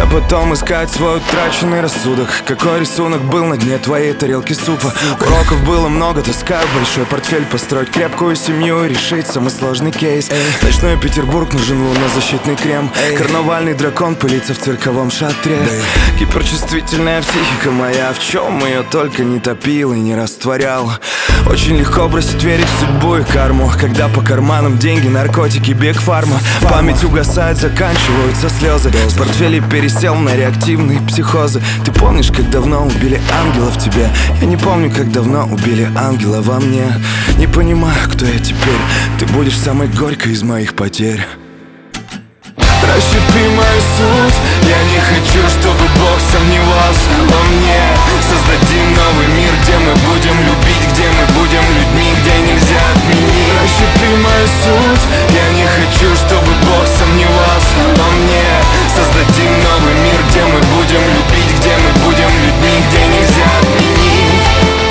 потом искать свой утраченный рассудок. Какой рисунок был на дне твоей тарелки супа? Уроков было много, таскаю большой портфель. Построить крепкую семью и решить самый сложный кейс. Ночной Петербург, нужен лунозащитный крем. Карнавальный дракон пылится в цирковом шатре. Гиперчувствительная психика моя, в чем ее только не топил и не растворял. Очень легко бросить верить в судьбу и карму, когда по карманам деньги, наркотики, биг-фарма. Память угасает, заканчиваются слезы. В портфеле пересел на реактивные психозы. Ты помнишь, как давно убили ангела в тебе? Я не помню, как давно убили ангела во мне. Не понимаю, кто я теперь. Ты будешь самой горькой из моих потерь. Расщепи мою суть. Я не хочу, чтобы Бог сомневался во мне. Создадим новый мир, где мы будем любить, где мы будем людьми, где нельзя отменить. Расщепи мою суть. Я не хочу, чтобы Бог сомневался во мне. Создадим новый мир, где мы будем любить, где мы будем людьми, где нельзя отменить.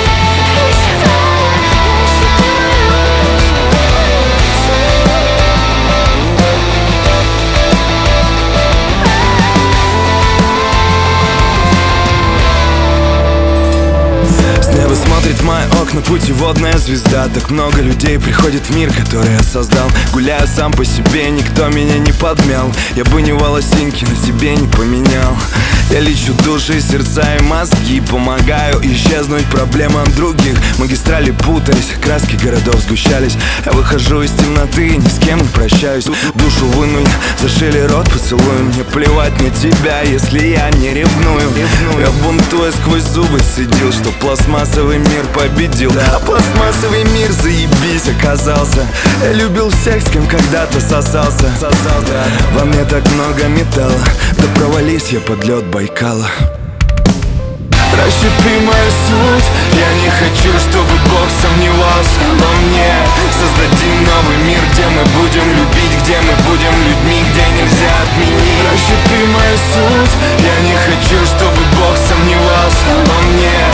Смотрит в мои окна путеводная звезда. Так много людей приходит в мир, который я создал. Гуляю сам по себе, никто меня не подмял. Я бы ни волосинки на тебе не поменял. Я лечу души, сердца и мозги. Помогаю исчезнуть проблемам других. Магистрали путались, краски городов сгущались. Я выхожу из темноты, ни с кем не прощаюсь. Душу вынули, зашили рот поцелуем. Мне плевать на тебя, если я не ревную. Я бунтуя сквозь зубы цедил, что пластмассовый мир победил. А пластмассовый мир, заебись, оказался. Я любил всех, с кем когда-то сосался. Во мне так много металла. Да провались я под лед Байкала. Расщепи мою суть. Я не хочу, чтобы Бог сомневался во мне. Создадим новый мир, где мы будем любить, где мы будем людьми, где нельзя отменить. Расщепи мою суть. Я не хочу, чтобы Бог сомневался во мне.